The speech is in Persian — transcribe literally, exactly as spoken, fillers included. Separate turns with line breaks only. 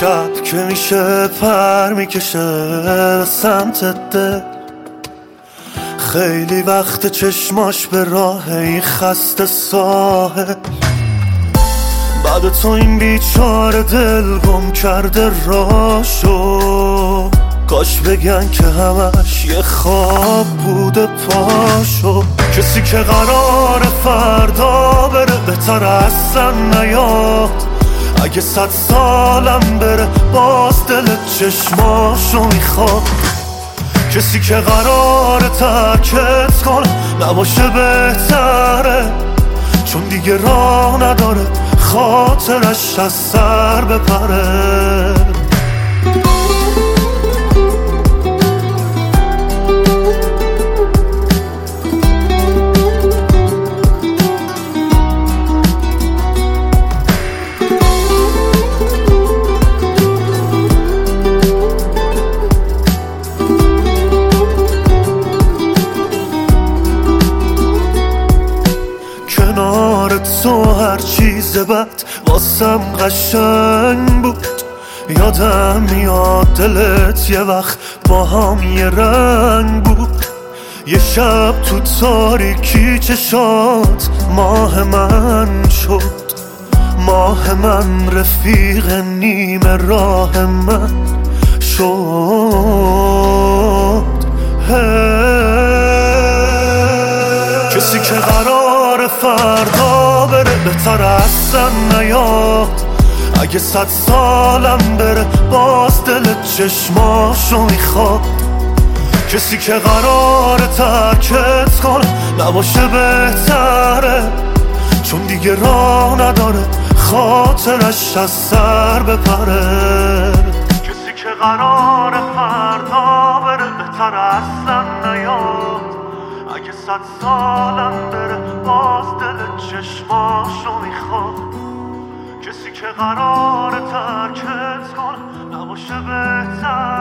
شب که میشه پر میکشه سمت ده، خیلی وقت چشماش به راه این خسته ساحل. بعد تو این بیچاره دل گم کرده راشو، کاش بگن که همش یه خواب بوده پاشو. کسی که قرار فردا بره بهتر اصلا نیاد، اگه صد سالم بره باز دل چشماشو میخواد. کسی که قرار ترکت کنه نباشه بهتره، چون دیگه راه نداره خاطرش از سر بپره. تو هر چیز بد واسم قشنگ بود، یادم میاد دلت یه وقت با هم یه رنگ بود. یه شب تو تاریکی چشات ماه من شد، ماه من رفیق نیمه راه من شد. کسی که قرار فردا بره بهتر اصلا نیاد، اگه صد سالم بره باز دل چشماشو میخواد. کسی که قرار ترکت کنه نباشه بهتره، چون دیگه راه نداره خاطرش از سر بپره. کسی که قرار فردا بره بهتر اصلا نیاد، اگه صد سالم بره باز دل چشماشو میخواد. کسی که قرار ترکت کنه نباشه بهتر،